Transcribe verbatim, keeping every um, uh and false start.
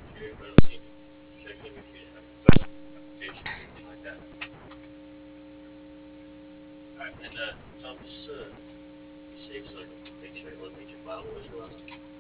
And uh, Tom, just uh, be safe so I can make sure I look at your bottle as well.